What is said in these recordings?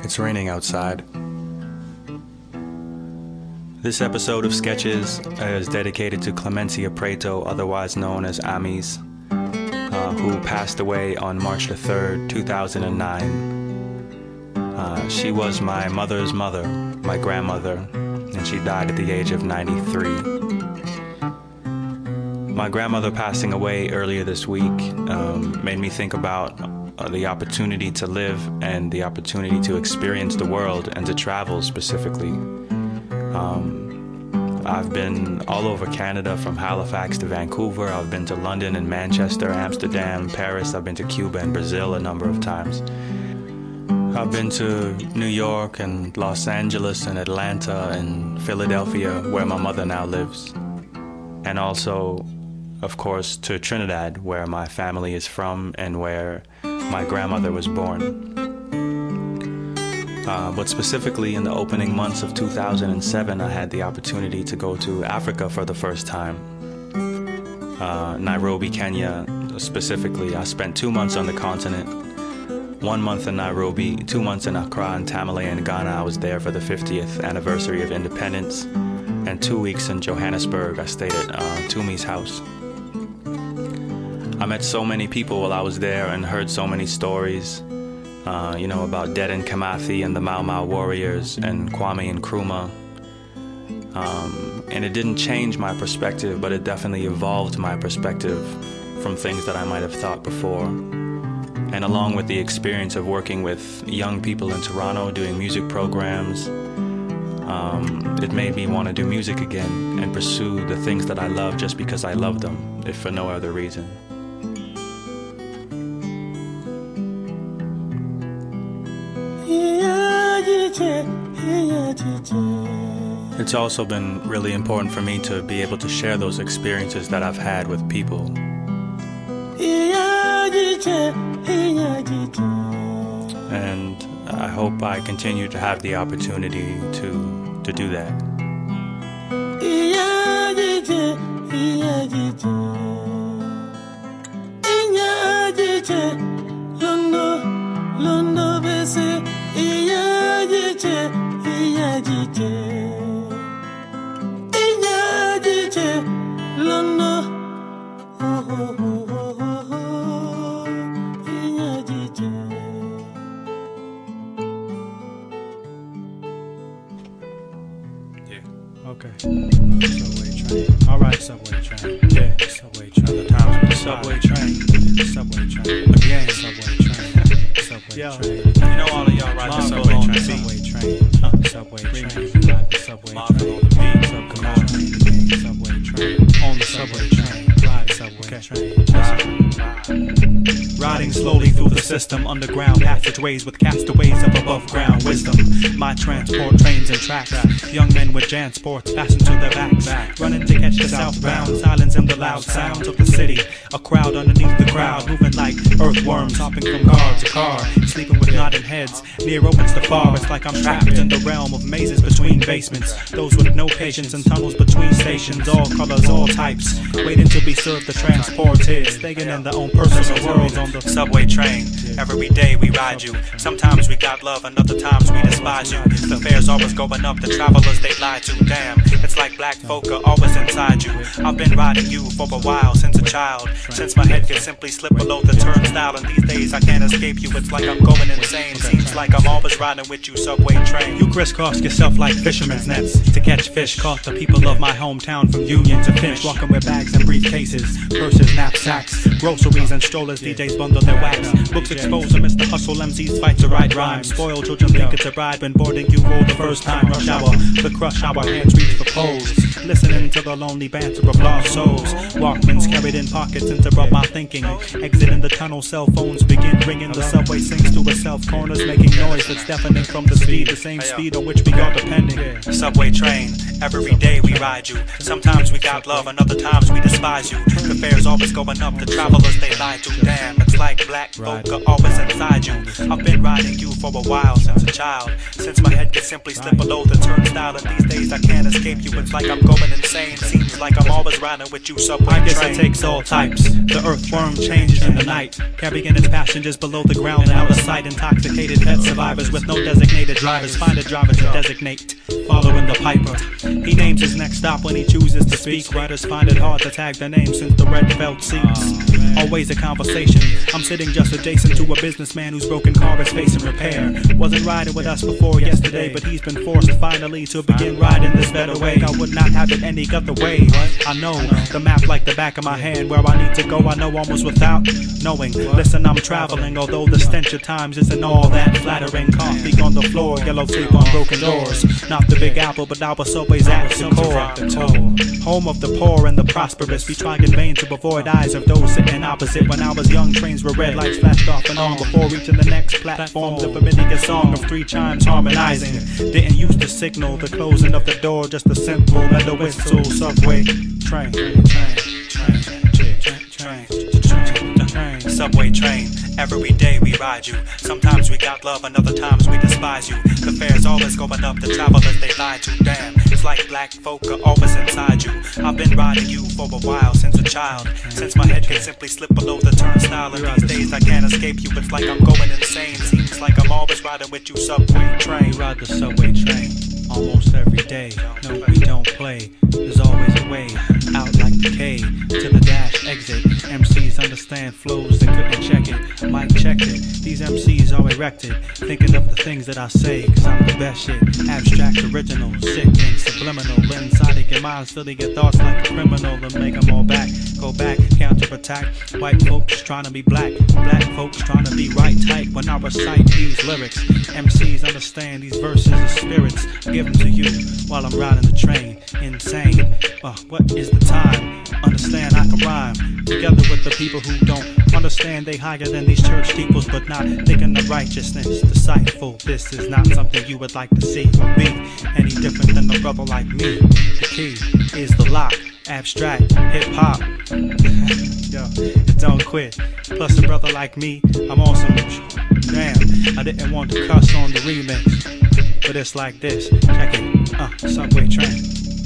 It's raining outside. This episode of Sketches is dedicated to Clemencia Preto, otherwise known as Amis, who passed away on March the 3rd, 2009. She was my mother's mother, my grandmother, and she died at the age of 93. My grandmother passing away earlier this week made me think about the opportunity to live and the opportunity to experience the world and to travel specifically. I've been all over Canada, from Halifax to Vancouver. I've been to London and Manchester, Amsterdam, Paris. I've been to Cuba and Brazil a number of times. I've been to New York and Los Angeles and Atlanta and Philadelphia, where my mother now lives. And also, of course, to Trinidad, where my family is from and where my grandmother was born. But specifically in the opening months of 2007, I had the opportunity to go to Africa for the first time. Nairobi, Kenya, specifically. I spent 2 months on the continent. 1 month in Nairobi, 2 months in Accra and Tamale in Ghana. I was there for the 50th anniversary of independence. And 2 weeks in Johannesburg. I stayed at Tumi's house. I met so many people while I was there and heard so many stories, about Dedan Kimathi and the Mau Mau warriors and Kwame Nkrumah. And it didn't change my perspective, but it definitely evolved my perspective from things that I might have thought before. And along with the experience of working with young people in Toronto, doing music programs, it made me want to do music again and pursue the things that I love just because I love them, if for no other reason. It's also been really important for me to be able to share those experiences that I've had with people. And I hope I continue to have the opportunity to do that. Okay. Subway train. All right, subway train. Yeah, subway train. The time for the subway train. Subway train. Again, subway train. Subway train. You know all of y'all ride the subway train. Subway train. Subway train. Ride the subway train. Subway train. On the subway train. Ride the subway train. Riding slowly through the system, underground passageways with castaways of above ground wisdom. My transport trains and tracks, young men with jansports fastened to their backs, running to catch the southbound, silence in the loud sounds of the city. A crowd underneath the crowd, moving like earthworms, hopping from car to car, sleeping with nodding heads. Near opens the far, it's like I'm trapped in the realm of mazes between basements. Those with no patience and tunnels between stations, all colors, all types, waiting to be served the transported, staying in their own personal worlds on the subway train. Every day we ride you. Sometimes we got love and other times we despise you. The fare's always going up, the travelers they lie to. Damn, it's like black folk are always inside you. I've been riding you for a while, since a child, since my head could simply slip below the turnstile. And these days I can't escape you, it's like I'm going insane. Seems like I'm always riding with you, subway train. You crisscross yourself like fishermen's nets to catch fish. Caught the people of my hometown from Union to Finch, walking with bags and briefcases, purses, knapsacks, groceries and strollers. DJs bundle their wax, books exposed amidst the hustle. MCs fight to write rhymes, spoiled children think it's a bribe when boarding you for the first time. Rush hour, the crush hour, hands reach for pose, listening to the lonely banter of lost souls. Walkmans carried in pockets interrupt my thinking. Exiting the tunnel, cell phones begin ringing. The subway sings to itself, corners making noise that's deafening from the speed, the same speed on which we are depending. Subway train, Every day we ride you. Sometimes we got love and other times we despise you. The fare's always going up, the travelers they lie to. Damn, it's like black folk are always inside you. I've been riding you for a while, since a child. Since my head can simply slip below the turnstile, and these days I can't escape you. It's like I'm going insane. Seems like I'm always riding with you, subway train. I guess it takes all types. The earthworm changes in the night, carrying its passengers below the ground and out of sight. Intoxicated pet survivors with no designated drivers. Find a driver to designate, following the piper. He names his next stop when he chooses to speak. Writers find it hard to tag their name since the red felt seats. Always a conversation. I'm sitting just adjacent to a businessman whose broken car is facing repair. Wasn't riding with us before yesterday, but he's been forced finally to begin riding this better way. I would not have it any other way. I know the map like the back of my hand. Where I need to go I know almost without knowing. Listen, I'm traveling, although the stench of times isn't all that flattering. Coffee on the floor, yellow tape on broken doors. Not the Big Apple, but our subways at the core. Home of the poor and the prosperous. We try in vain to avoid eyes of those sitting opposite. When I was young, trains were red, lights flashed off and on before reaching the next platform. The familiar song of 3 chimes harmonizing. Didn't used to signal the closing of the door, just a simple metal whistle. Subway train, subway train. Every day we ride you. Sometimes we got love and other times we despise you. The fare's always going up, the travelers they lie to. Damn, it's like black folk are always inside you. I've been riding you for a while, since a child. Since my head can simply slip below the turnstile, and these days I can't escape you. It's like I'm going insane. Seems like I'm always riding with you, subway train. We ride the subway train almost every day. No, we don't play. There's always a way out like the K to the dash exit. MCs understand flows, they couldn't check it. Mike checked it. These MCs are erected, thinking of the things that I say, cause I'm the best shit. Abstract, original, sick and subliminal. Inside of your mind, study your thoughts like a criminal and make them all back. Go back, counterattack. White folks trying to be black, black folks trying to be right tight. When I recite these lyrics, MCs understand these verses are spirits. I give them to you while I'm riding the train. Insane. What is the time? Understand I can rhyme together with the people who don't understand. They higher than these church steeples, but not thinking of righteousness. Disciple, this is not something you would like to see or be any different than a brother like me. The key is the lock. Abstract, hip-hop. Yo, don't quit. Plus a brother like me, I'm on some. Damn, I didn't want to cuss on the remix, but it's like this. Check it. Subway train.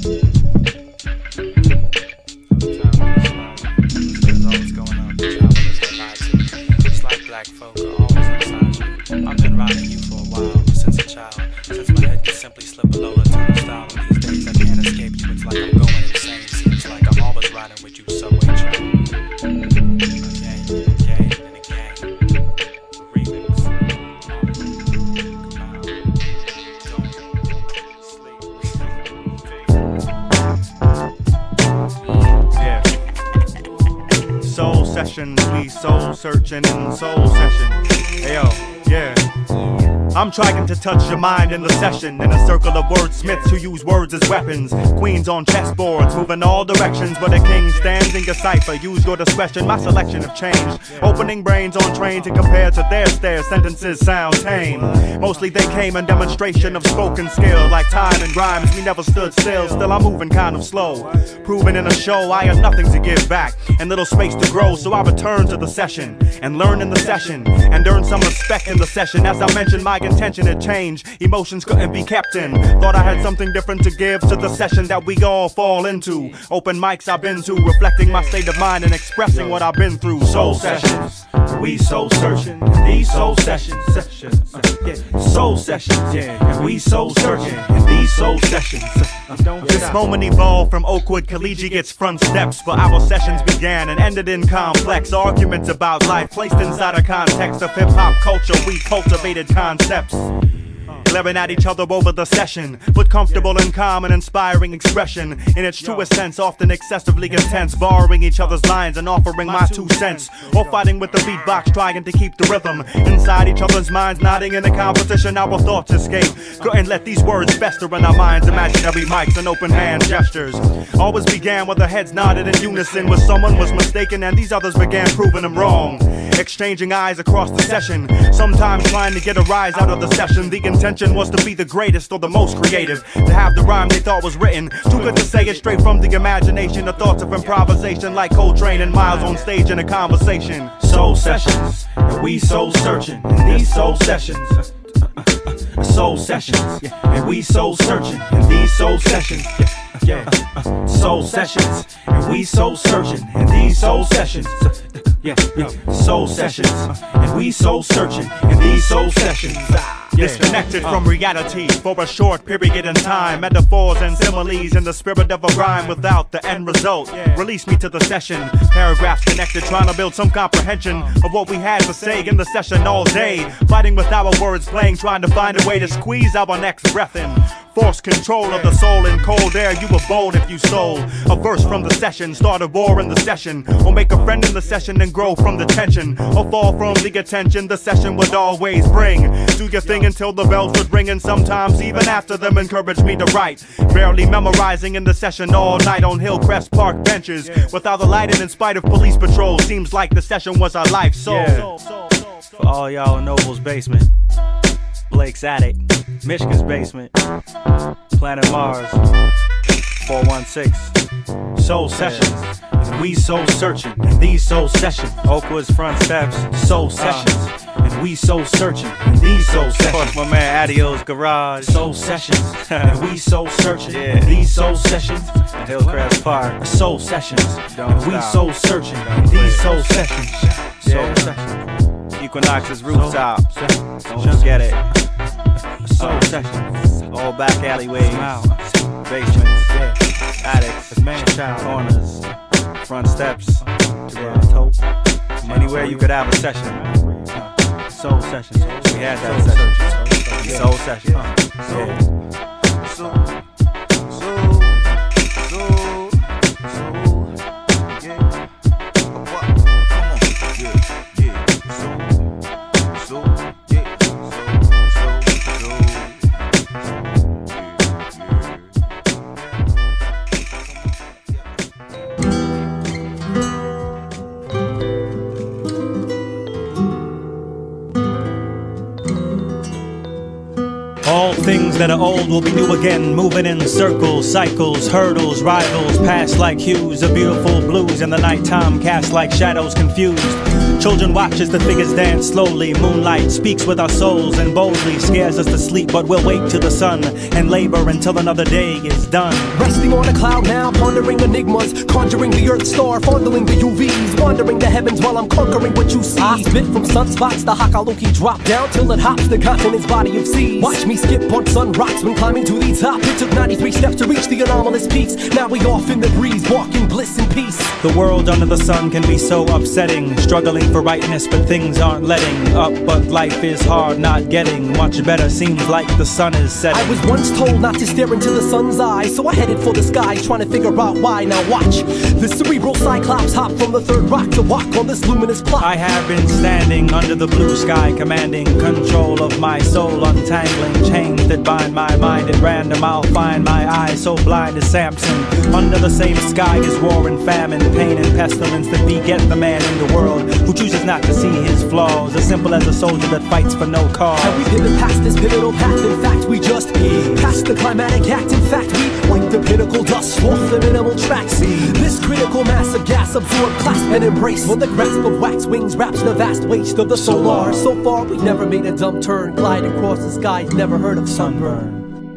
It's like black folk are always inside you. I've been riding you for a while, since a child. Since my head can simply slip below the turnstile, and these days I can't escape you. It's like I'm going insane. Seems like I'm always riding with you, subway train. Again and again. Remix. Yeah. Soul sessions, we soul searching in soul session. Hey yo, yeah. I'm trying to touch your mind in the session, in a circle of wordsmiths who use words as weapons. Queens on chessboards, moving all directions, but a king stands in your cipher. Use your discretion, my selection have changed. Opening brains on trains and compared to their stare, sentences sound tame. Mostly they came in demonstration of spoken skill, like time and rhymes. We never stood still, still I'm moving kind of slow. Proving in a show I have nothing to give back and little space to grow, so I return to the session and learn in the session and earn some respect in the session. As I mentioned, my intention had changed, emotions couldn't be kept in. Thought I had something different to give to the session that we all fall into. Open mics I've been to, reflecting my state of mind and expressing what I've been through. Soul sessions, we soul searching, and these soul sessions, soul sessions, yeah, and we soul searching, and these soul sessions. This moment evolved from Oakwood Collegiate's front steps, but our sessions began and ended in complex arguments about life placed inside a context of hip-hop culture. We cultivated concepts, glaring at each other over the session, but comfortable and calm and inspiring expression. In its truest sense, often excessively intense, borrowing each other's lines and offering my 2 cents, or fighting with the beatbox, trying to keep the rhythm inside each other's minds, nodding in the competition. Our thoughts escape, couldn't let these words fester in our minds. Imaginary mics and open hand gestures always began with the heads nodded in unison, where someone was mistaken and these others began proving them wrong. exchanging eyes across the session, sometimes trying to get a rise out of the session. The intention was to be the greatest or the most creative, to have the rhyme they thought was written, too good to say it straight from the imagination. The thoughts of improvisation like Coltrane and Miles on stage in a conversation. Soul sessions, and we soul searching in these soul sessions. Soul sessions, and we soul searching in these soul sessions. Soul sessions, and we soul searching in these soul sessions. Soul sessions, and we soul searching in these soul sessions. Disconnected from reality for a short period in time. Metaphors and similes in the spirit of a rhyme without the end result. Release me to the session. Paragraphs connected, trying to build some comprehension of what we had to say in the session all day. Fighting with our words playing, trying to find a way to squeeze our next breath in. Force control of the soul in cold air. You were bold if you sold a verse from the session. Start a war in the session, or make a friend in the session and grow from the tension, or fall from the attention the session would always bring. Do your thing until the bells would ring, and sometimes even after them encourage me to write. Barely memorizing in the session all night on Hillcrest Park benches, without a light and in spite of police patrol. Seems like the session was our life soul. For all y'all in Noble's basement, Blake's attic, Mishka's basement, Planet Mars, 416. Soul sessions, and we soul searching in these soul sessions. Oakwood's front steps, Soul sessions, and we soul searching in these soul of course sessions. my man Adio's garage, Soul sessions, and we soul searching in these soul sessions. Hillcrest Park, Soul sessions, Don't and we stop. soul searching in these soul sessions. Soul Yeah. sessions, Equinox's rooftop, don't forget it. soul sessions. All back alleyways, basements, attics, corners, front steps, top. Anywhere you could have a session. Soul sessions. We had that session. Soul session. Yeah. All things that are old will be new again, moving in circles, cycles, hurdles, rivals, pass like hues of beautiful blues in the nighttime, cast like shadows confused. Children watch as the figures dance slowly. Moonlight speaks with our souls and boldly scares us to sleep, but we'll wake to the sun and labor until another day is done. Resting on a cloud now, pondering enigmas, conjuring the earth star, fondling the UVs, wandering the heavens while I'm conquering what you see. I spit from sunspots, the Hakaloki drop down till it hops the continent's body of seas. Watch me skip on sun rocks when climbing to the top. It took 93 steps to reach the anomalous peaks. Now we off in the breeze, walking bliss and peace. The world under the sun can be so upsetting, struggling for rightness but things aren't letting up. But life is hard not getting much better, seems like the sun is setting. I was once told not to stare into the sun's eyes, so I headed for the skies trying to figure out why. Now watch, the cerebral cyclops hop from the third rock to walk on this luminous plot. I have been standing under the blue sky, commanding control of my soul, untangling chains that bind my mind at random. I'll find my eyes so blind as Samson. Under the same sky is war and famine, pain and pestilence that beget the man in the world who chooses not to see his flaws, as simple as a soldier that fights for no cause. And we pivot past this pivotal path, in fact we just past the climatic act. In fact we wipe the pinnacle dust off the minimal tracks. This critical mass of gas absorbed, clasp and embrace, for the grasp of wax wings wraps the vast waste of the solar. So far we've never made a dumb turn, glide across the skies, never heard of sunburn.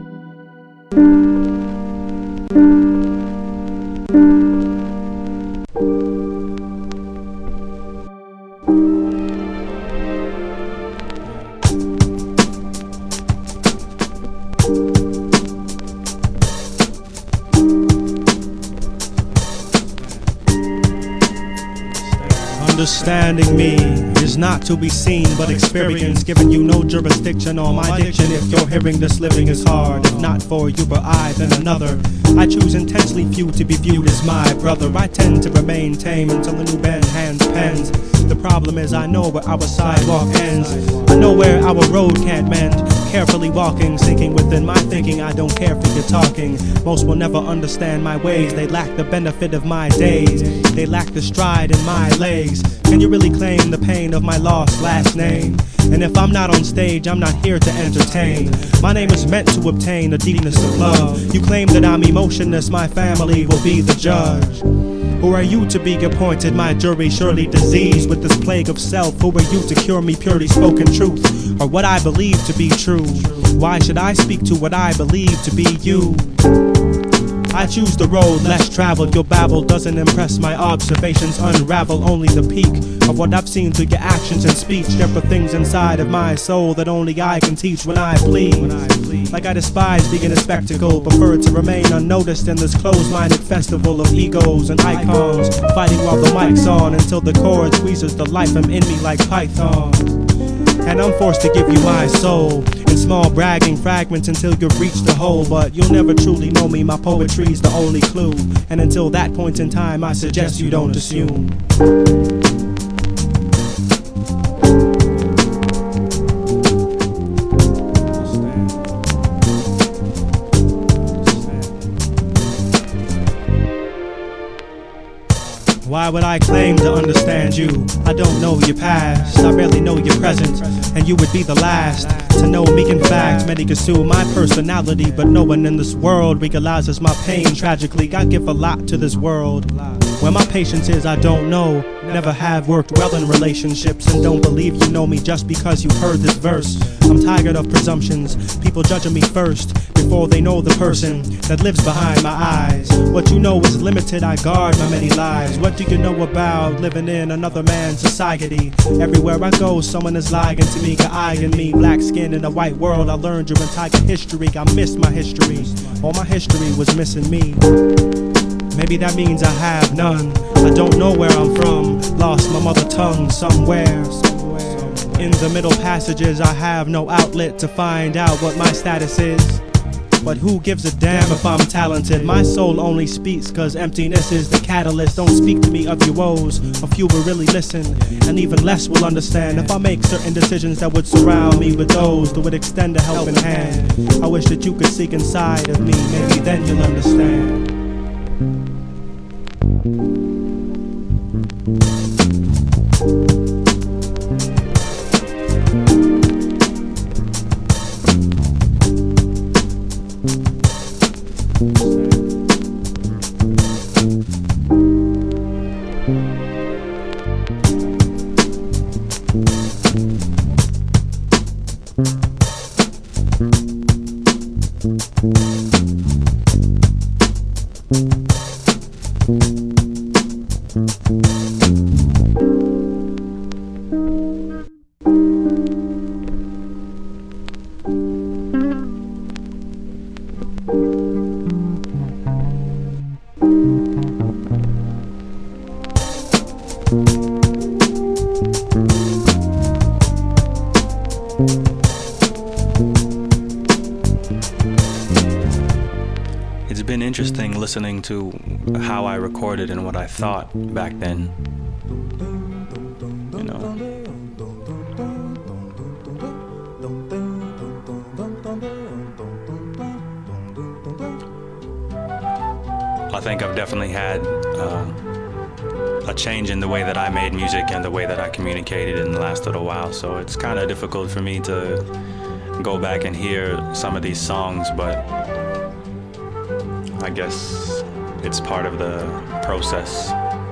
Understanding me is not to be seen but experienced, giving you no jurisdiction on my diction. If you're hearing this, living is hard. If not for you or I, then another. I choose intensely few to be viewed as my brother. I tend to remain tame until a new band hands pens. The problem is I know where our sidewalk ends. I know where our road can't mend. Carefully walking, sinking within my thinking. I don't care for your talking. Most will never understand my ways. They lack the benefit of my days. They lack the stride in my legs. Can you really claim the pain of my lost last name? And if I'm not on stage, I'm not here to entertain. My name is meant to obtain a deepness of love. You claim that I'm emotionless, my family will be the judge. Who are you to be appointed my jury, surely diseased with this plague of self? Who are you to cure me purely spoken truth, or what I believe to be true? Why should I speak to what I believe to be you? I choose the road less traveled. Your babble doesn't impress, my observations unravel only the peak of what I've seen through your actions and speech. There are things inside of my soul that only I can teach when I plead. Like I despise being a spectacle, prefer to remain unnoticed in this closed-minded festival of egos and icons, fighting while the mic's on until the chord squeezes the life in me like Python. And I'm forced to give you my soul in small bragging fragments until you've reached the whole. But you'll never truly know me, my poetry's the only clue. And until that point in time, I suggest you don't assume. Why would I claim to understand you? I don't know your past, I barely know your present, and you would be the last to know me. In fact, many consume my personality, but no one in this world realizes my pain tragically. I give a lot to this world. Where my patience is, I don't know. Never have worked well in relationships, and don't believe you know me just because you heard this verse. I'm tired of presumptions, people judging me first before they know the person that lives behind my eyes. What you know is limited, I guard my many lives. What do you know about living in another man's society? Everywhere I go, someone is lying to me, eyeing me. Black skin in a white world, I learned your entire history. I missed my history, all my history was missing me. Maybe that means I have none. I don't know where I'm from, lost my mother tongue somewhere. In the middle passages, I have no outlet to find out what my status is. But who gives a damn if I'm talented? My soul only speaks cause emptiness is the catalyst. Don't speak to me of your woes, a few will really listen, and even less will understand if I make certain decisions that would surround me with those that would extend a helping hand. I wish that you could seek inside of me, maybe then you'll understand. It's been interesting listening to how I recorded and what I thought back then. You know, I think I've definitely had a change in the way that I made music and the way that I communicated in the last little while. So it's kind of difficult for me to go back and hear some of these songs, but I guess it's part of the process.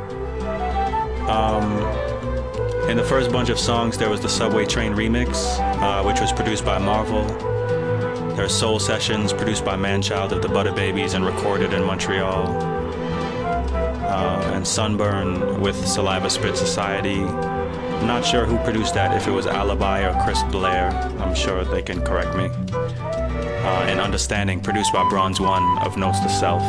In the first bunch of songs, there was the Subway Train remix, which was produced by Marvel. There are Soul Sessions produced by Manchild of the Butter Babies and recorded in Montreal. And Sunburn with Saliva Spit Society. I'm not sure who produced that, if it was Alibi or Chris Blair. I'm sure they can correct me. And Understanding, produced by Bronze One of Notes to Self.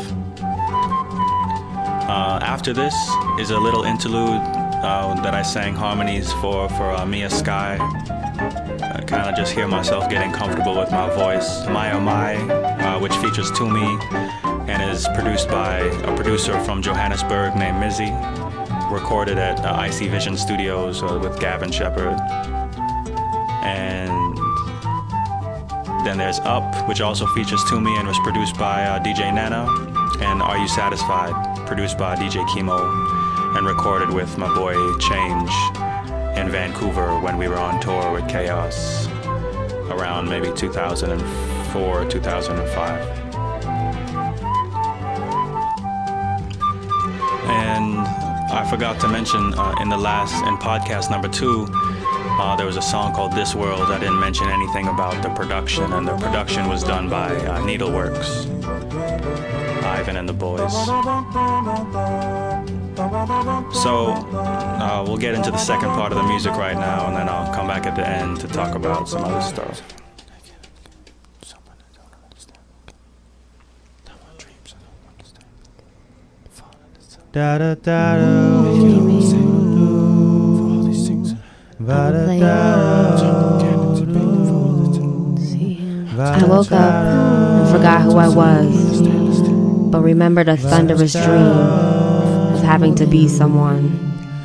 After this is a little interlude that I sang harmonies for Mia Sky. I kind of just hear myself getting comfortable with my voice. My Oh My, which features Toomey and is produced by a producer from Johannesburg named Mizzy. Recorded at Icy Vision Studios with Gavin Shepard. And then there's Up, which also features Toomey and was produced by DJ Nana. And Are You Satisfied, produced by DJ Kimo. and recorded with my boy Change in Vancouver when we were on tour with Chaos around maybe 2004, 2005. And I forgot to mention in podcast number 2, there was a song called This World. I didn't mention anything about the production, and the production was done by Needleworks, Ivan and the boys. So we'll get into the second part of the music right now, and then I'll come back at the end to talk about some other stuff. Da da da I woke up and forgot who I was, but remembered a thunderous dream of having to be someone.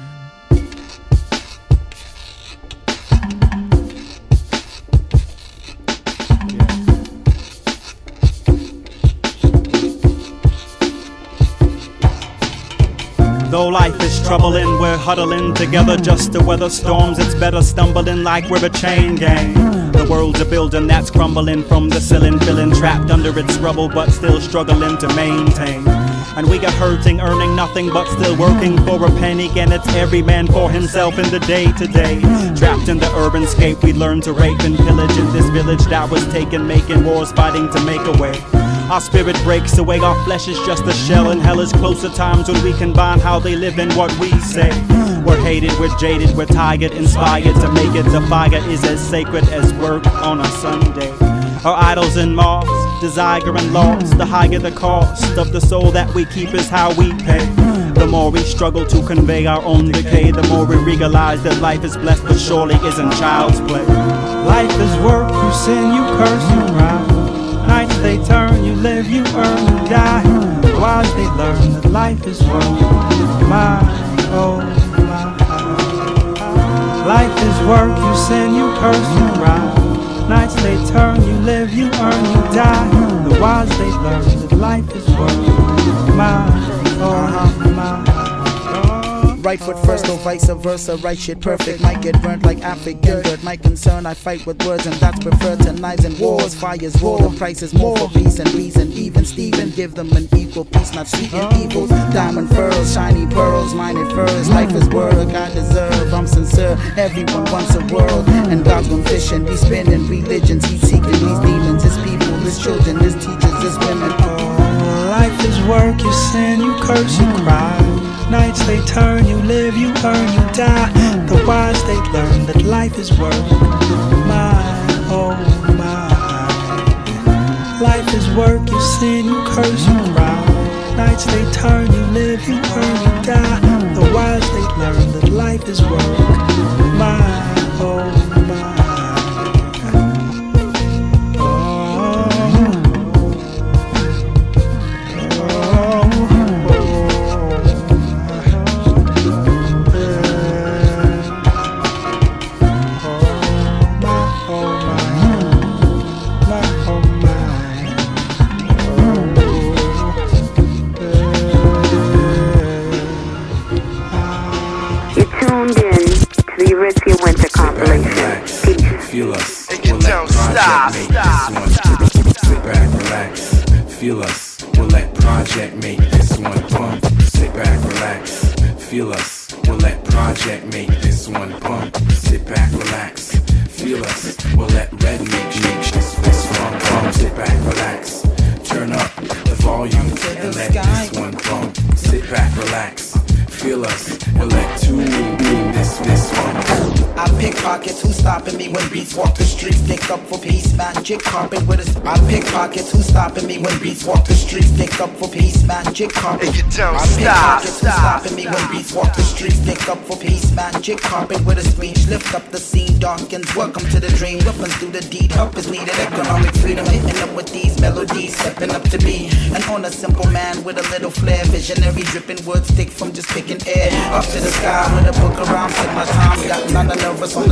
Though life is troubling, we're huddling together just to weather storms. It's better stumbling like we're a chain gang. The world's a building that's crumbling from the ceiling, feeling trapped under its rubble, but still struggling to maintain. And we are hurting, earning nothing, but still working for a penny. And it's every man for himself in the day-to-day. Trapped in the urban scape, we learn to rape and pillage in this village that was taken, making wars, fighting to make a way. Our spirit breaks away, our flesh is just a shell, and hell is closer times when we combine how they live and what we say. We're hated, we're jaded, we're tired, inspired to make it. The fire is as sacred as work on a Sunday. Our idols and moths, desire and loss. The higher the cost of the soul that we keep is how we pay. The more we struggle to convey our own decay, the more we realize that life is blessed but surely isn't child's play. Life is work, you sin, you curse, you cry. Nights they turn, you live, you earn, you die. Wise they learn that life is work. My, oh my. Life is work, you sin, you curse, you cry. Nights they turn, you live, you earn, you die. The wise they learn that life is work. My, oh my. Right foot first, no vice versa, right shit perfect. Might get burnt like African dirt. My concern, I fight with words, and that's preferred to knives and wars. Fire's war, the price is more for peace and reason. Even Stephen, give them an equal piece, not speaking evil. Diamond pearls, shiny pearls, mine it first. Life is work I deserve, I'm sincere. Everyone wants a world, and God's gone fishing. We spinning religions, he's seeking these demons. His people, his children, his teachers, his women. Life is work, you sin, you curse, you cry. Nights they turn, you live, you earn, you die. The wise they learn that life is work. My, oh my. Life is work, you sin, you curse, you cry. Nights they turn, you live, you earn, you die. The wise they learn that life is work. My, oh my. Winter compilation. Feel us. We'll let Project make this one. Sit back, relax. Feel us. We'll let Project make this one pump. Sit back, relax. Feel us. We'll let Project make this one pump. Sit back, relax. Feel us. We'll let Red make this one pump. Sit back, relax. Turn up the volume and let this one pump. Sit back, relax. Feel us. We'll let two this one. I pickpockets who stopping me when beats walk the streets. Think up for peace, magic carpet with us. I pickpockets who stopping me when beats walk the streets. Think up for peace, magic carpet. I pickpockets who stopping me when beats walk the streets. Think up for peace, magic carpet with a screech. Lift up the scene, darkens. Welcome to the dream. Weapons do the deed. Help is needed. Economic freedom. Hitting up with these melodies. Stepping up to be an honest simple man with a little flair. Visionary dripping words stick from just picking air. Up to the sky with a book around. Take my time. Got none of nervous on the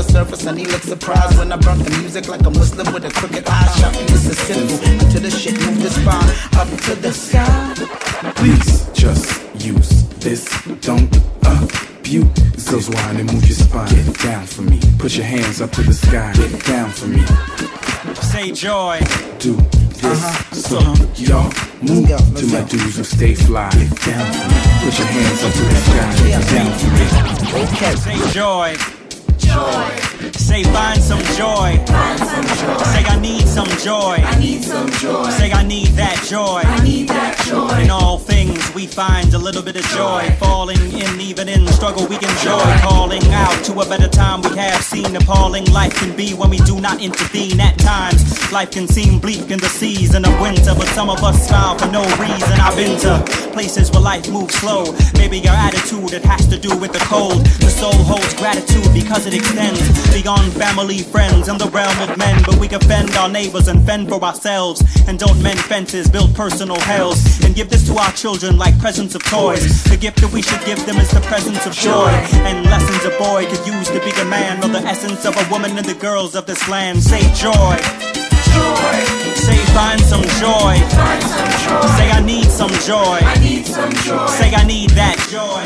surface and he looked surprised when I burnt the music like a Muslim with a crooked eye. Shocking, this is simple. Until the shit move the spine up to the sky. Please just use this. Don't abuse. So whine and move your spine. Get down for me. Put your hands up to the sky. Get down for me. Say joy. Do this. So y'all move to my dudes who stay fly. Get down for me. Put your hands up to the sky. Get down for me. Okay. Say joy. Joy. Say find some joy. Find some joy. Say I need some joy. I need some joy. Say I need that joy. I need that joy. In all things we find a little bit of joy. Falling in, even in struggle we enjoy. Calling out to a better time we have seen. Appalling life can be when we do not intervene. At times life can seem bleak in the season of winter, but some of us smile for no reason. I've been to places where life moves slow. Maybe your attitude, it has to do with the cold. The soul holds gratitude because it extends beyond family, friends, and the realm of men. But we can fend our neighbors and fend for ourselves, and don't mend fences, build personal hells, and give this to our children like presents of toys. The gift that we should give them is the presence of joy, and lessons a boy could use to be a man, or the essence of a woman and the girls of this land. Say joy. Joy. Say find some joy. Find some joy. Say I need some joy. I need some joy. Say I need that joy.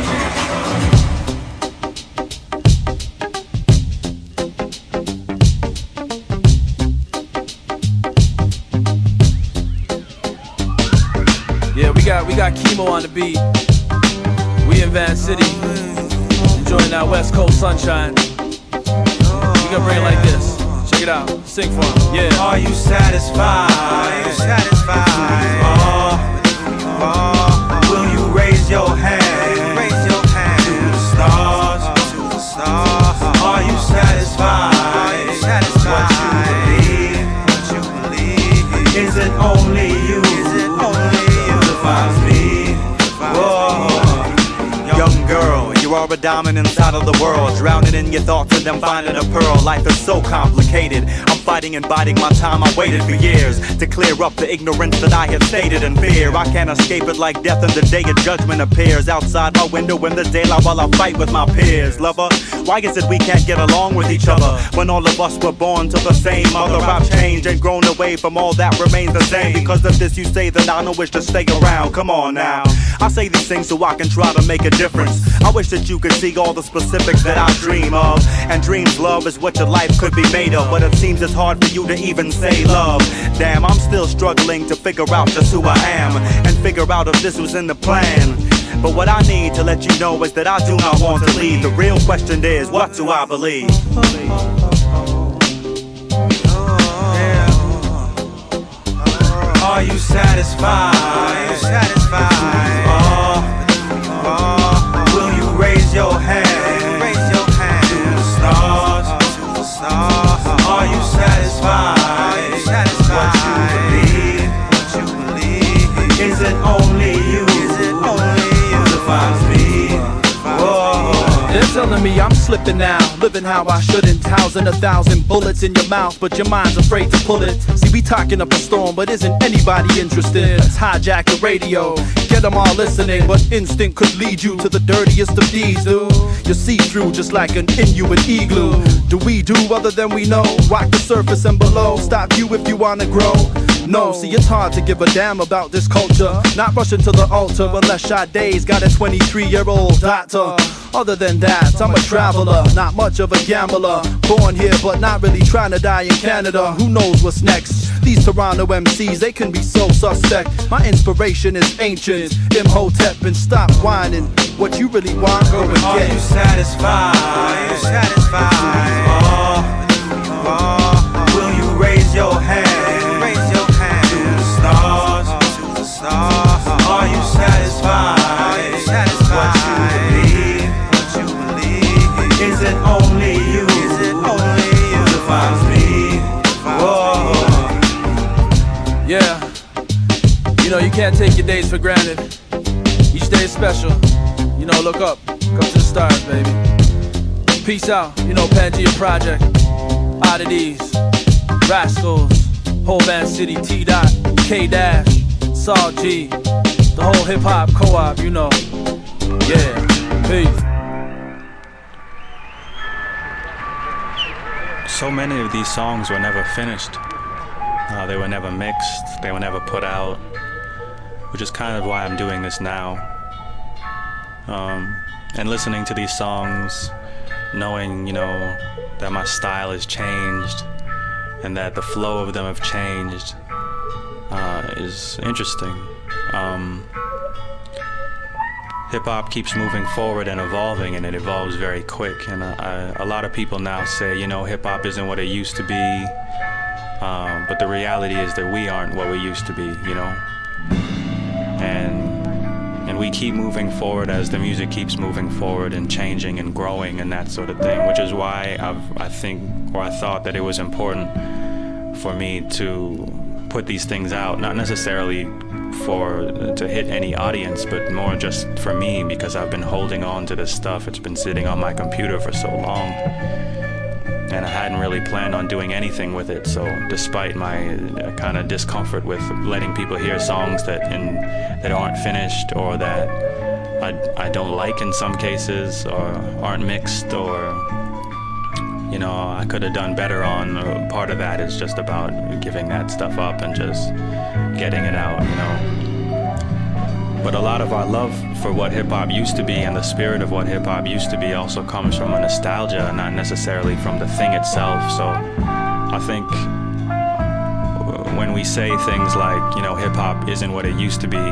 Yeah, we got Chemo on the beat. We in Van City, enjoying that West Coast sunshine. We gonna bring it like this. Check it out. Sing for him. Yeah. Are you satisfied? Are you satisfied? Will you raise your hand? Raise your hand to the stars. To the stars. Are you satisfied? Are you satisfied? What you believe? Is it only you? Is it only you? Defines me. Whoa. Young girl, you are a diamond inside of the world, drowning in your thoughts and then finding a pearl. Life is so complicated. I'm fighting and biding my time. I waited for years to clear up the ignorance that I have stated in fear. I can't escape it like death, and the day of judgment appears outside my window in the daylight while I fight with my peers. Lover, why is it we can't get along with each other when all of us were born to the same mother? I've changed and grown away from all that remains the same. Because of this you say that I don't wish to stay around. Come on now, I say these things so I can try to make a difference. I wish that you could see all the specifics that I dream of. And dreams, love, is what your life could be made of. But it seems it's hard for you to even say love. Damn, I'm still struggling to figure out just who I am, and figure out if this was in the plan. But what I need to let you know is that I do not want to leave. The real question is, what do I believe? Are you satisfied? Are you satisfied? Will you raise your hand? Raise your hand to the stars. To the stars. Are you satisfied? Are you satisfied? What you believe? Is it only you? Is it only you? Defines me. Whoa. They're telling me I'm slipping now, living how I shouldn't. 1,000 bullets in your mouth, but your mind's afraid to pull it. See, we talking up a storm, but isn't anybody interested? Let's hijack the radio, get them all listening. But instinct could lead you to the dirtiest of deeds, dude. You see through just like an Inuit igloo. Do we do other than we know? Rock the surface and below, stop you if you wanna grow. No, see, it's hard to give a damn about this culture. Not rushing to the altar unless Sade's got a 23-year-old daughter. Other than that, I'm a traveler, not much of a gambler. Born here, but not really trying to die in Canada. Who knows what's next? These Toronto MCs, they can be so suspect. My inspiration is ancient, Imhotep, and stop whining. What you really want, go and get. Are you satisfied? Are you satisfied? Will you raise your hand? Raise your hand to the stars. To the stars. Are you satisfied? Are you satisfied? What you believe? Is it only you? Is it only you? Defines me. Whoa. Yeah, you know you can't take your days for granted. Each day is special. You know, look up, go to the stars, baby. Peace out, you know, Pangea Project, Oddities, Rascals, whole Van City, T-Dot, K-Dash, Saul G, the whole hip-hop co-op, you know. Yeah, peace. so many of these songs were never finished. They were never mixed, they were never put out, which is kind of why I'm doing this now. And listening to these songs, knowing, that my style has changed and that the flow of them have changed is interesting. Hip-hop keeps moving forward and evolving, and it evolves very quick. And a lot of people now say, hip-hop isn't what it used to be. But the reality is that we aren't what we used to be, And we keep moving forward as the music keeps moving forward and changing and growing and that sort of thing, which is why I thought that it was important for me to put these things out, not necessarily to hit any audience, but more just for me, because I've been holding on to this stuff. It's been sitting on my computer for so long, and I hadn't really planned on doing anything with it. So despite my kind of discomfort with letting people hear songs that aren't finished, or that I don't like in some cases, or aren't mixed, or I could have done better on, part of that is just about giving that stuff up and just getting it out, But a lot of our love for what hip-hop used to be and the spirit of what hip-hop used to be also comes from a nostalgia, not necessarily from the thing itself. So I think when we say things like, hip-hop isn't what it used to be,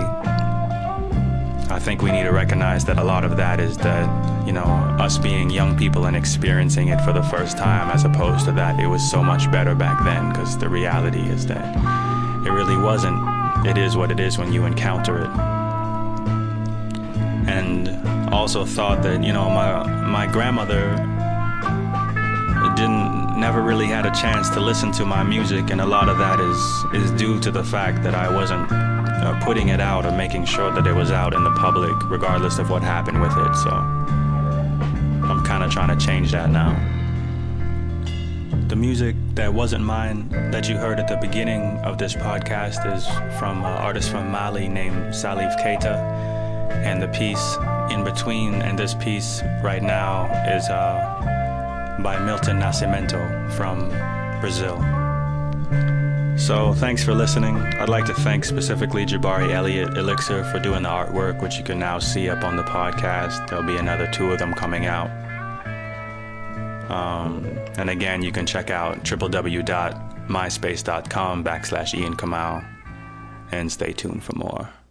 I think we need to recognize that a lot of that is that, us being young people and experiencing it for the first time, as opposed to that it was so much better back then, because the reality is that it really wasn't. It is what it is when you encounter it. And also thought that, my grandmother never really had a chance to listen to my music, and a lot of that is due to the fact that I wasn't putting it out or making sure that it was out in the public, regardless of what happened with it. So I'm kind of trying to change that now. The music that wasn't mine that you heard at the beginning of this podcast is from an artist from Mali named Salif Keita, and the piece in between and this piece right now is by Milton Nascimento from Brazil. So thanks for listening. I'd like to thank specifically Jabari Elliott Elixir for doing the artwork, which you can now see up on the podcast. There'll be another 2 of them coming out. And again, you can check out www.myspace.com/Ian Kamau and stay tuned for more.